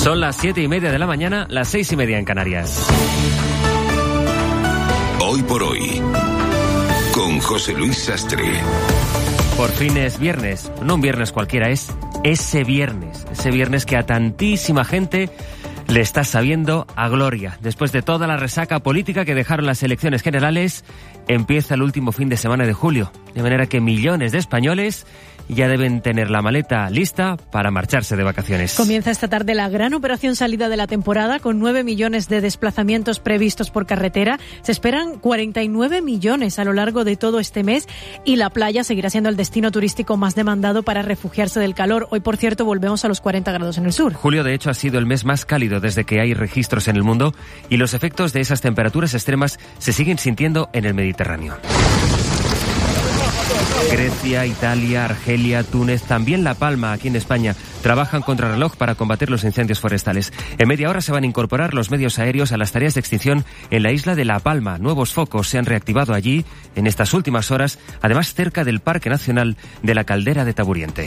Son las 7:30 de la mañana, las 6:30 en Canarias. Hoy por hoy, con José Luis Sastre. Por fin es viernes, no un viernes cualquiera, es ese viernes que a tantísima gente le está sabiendo a gloria. Después de toda la resaca política que dejaron las elecciones generales, empieza el último fin de semana de julio, de manera que millones de españoles ya deben tener la maleta lista para marcharse de vacaciones. Comienza esta tarde la gran operación salida de la temporada, con 9 millones de desplazamientos previstos por carretera. Se esperan 49 millones a lo largo de todo este mes y la playa seguirá siendo el destino turístico más demandado para refugiarse del calor. Hoy, por cierto, volvemos a los 40 grados en el sur. Julio, de hecho, ha sido el mes más cálido desde que hay registros en el mundo y los efectos de esas temperaturas extremas se siguen sintiendo en el Mediterráneo. Grecia, Italia, Argelia, Túnez, también La Palma, aquí en España, trabajan contra reloj para combatir los incendios forestales. En media hora se van a incorporar los medios aéreos a las tareas de extinción en la isla de La Palma. Nuevos focos se han reactivado allí en estas últimas horas, además cerca del Parque Nacional de la Caldera de Taburiente.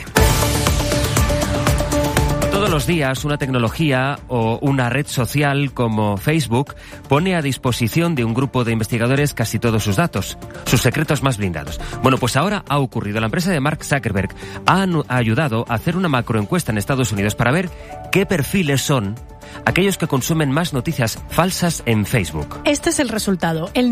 Todos los días una tecnología o una red social como Facebook pone a disposición de un grupo de investigadores casi todos sus datos, sus secretos más blindados. Bueno, pues ahora ha ocurrido. La empresa de Mark Zuckerberg ha ayudado a hacer una macroencuesta en Estados Unidos para ver qué perfiles son aquellos que consumen más noticias falsas en Facebook. Este es el resultado. El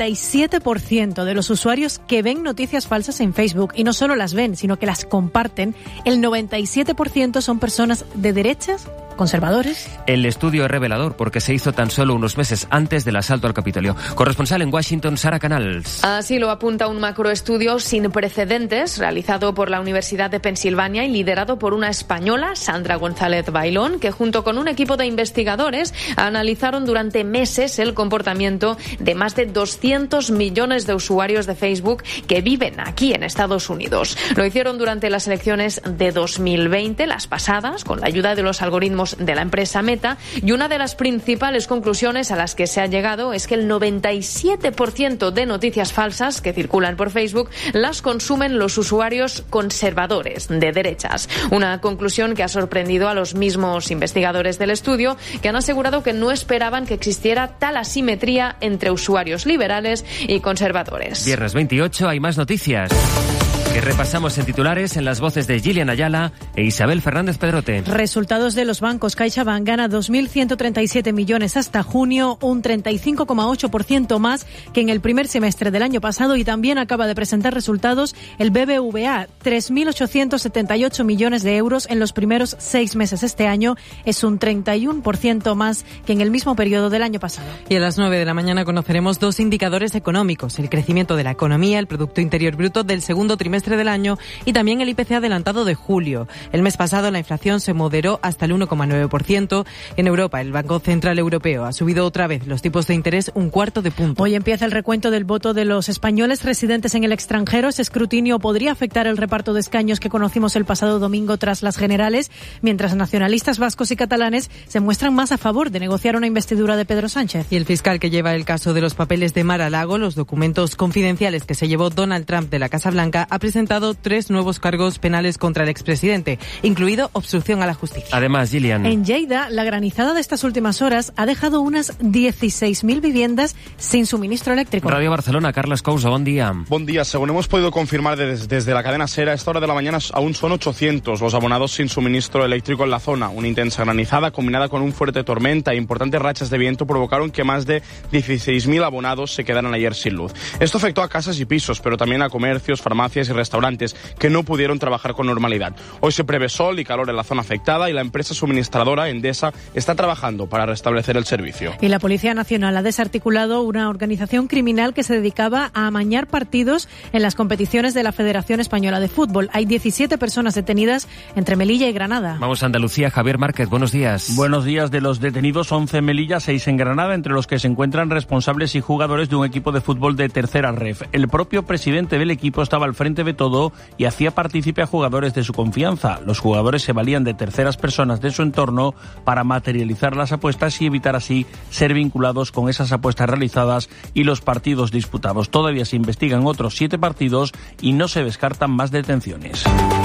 97% de los usuarios que ven noticias falsas en Facebook, y no solo las ven, sino que las comparten, el 97% son personas de derechas, conservadores. El estudio es revelador porque se hizo tan solo unos meses antes del asalto al Capitolio. Corresponsal en Washington, Sara Canals. Así lo apunta un macroestudio sin precedentes realizado por la Universidad de Pensilvania y liderado por una española, Sandra González Bailón, que junto con un equipo de investigadores analizaron durante meses el comportamiento de más de 200 millones de usuarios de Facebook que viven aquí en Estados Unidos. Lo hicieron durante las elecciones de 2020, las pasadas, con la ayuda de los algoritmos de la empresa Meta, y una de las principales conclusiones a las que se ha llegado es que el 97% de noticias falsas que circulan por Facebook las consumen los usuarios conservadores, de derechas. Una conclusión que ha sorprendido a los mismos investigadores del estudio, que han asegurado que no esperaban que existiera tal asimetría entre usuarios liberales y conservadores. Viernes 28 hay más noticias que repasamos en titulares en las voces de Gillian Ayala e Isabel Fernández Pedrote. Resultados de los bancos. CaixaBank gana 2.137 millones hasta junio, un 35,8% más que en el primer semestre del año pasado, y también acaba de presentar resultados el BBVA, 3.878 millones de euros en los primeros 6 meses. Este año es un 31% más que en el mismo periodo del año pasado. Y a las 9 de la mañana conoceremos 2 indicadores económicos: el crecimiento de la economía, el Producto Interior Bruto del segundo trimestre del año, y también el IPC adelantado de julio. El mes pasado la inflación se moderó hasta el 1,9%. En Europa, el Banco Central Europeo ha subido otra vez los tipos de interés un cuarto de punto. Hoy empieza el recuento del voto de los españoles residentes en el extranjero. Ese escrutinio podría afectar el reparto de escaños que conocimos el pasado domingo tras las generales, mientras nacionalistas vascos y catalanes se muestran más a favor de negociar una investidura de Pedro Sánchez. Y el fiscal que lleva el caso de los papeles de Mar-a-Lago, los documentos confidenciales que se llevó Donald Trump de la Casa Blanca, ha presentado 3 nuevos cargos penales contra el expresidente, incluido obstrucción a la justicia. Además, Gillian, en Lleida, la granizada de estas últimas horas ha dejado unas 16.000 viviendas sin suministro eléctrico. Radio Barcelona, Carles Couso, buen día. Buen día. Según hemos podido confirmar desde la cadena SER, a esta hora de la mañana aún son 800 los abonados sin suministro eléctrico en la zona. Una intensa granizada combinada con un fuerte tormenta e importantes rachas de viento provocaron que más de 16.000 abonados se quedaran ayer sin luz. Esto afectó a casas y pisos, pero también a comercios, farmacias y restaurantes que no pudieron trabajar con normalidad. Hoy se prevé sol y calor en la zona afectada y la empresa suministradora Endesa está trabajando para restablecer el servicio. Y la Policía Nacional ha desarticulado una organización criminal que se dedicaba a amañar partidos en las competiciones de la Federación Española de Fútbol. Hay 17 personas detenidas entre Melilla y Granada. Vamos a Andalucía. Javier Márquez, buenos días. Buenos días. De los detenidos, 11 en Melilla, 6 en Granada, entre los que se encuentran responsables y jugadores de un equipo de fútbol de tercera ref. El propio presidente del equipo estaba al frente de todo y hacía partícipe a jugadores de su confianza. Los jugadores se valían de terceras personas de su entorno para materializar las apuestas y evitar así ser vinculados con esas apuestas realizadas y los partidos disputados. Todavía se investigan otros 7 partidos y no se descartan más detenciones.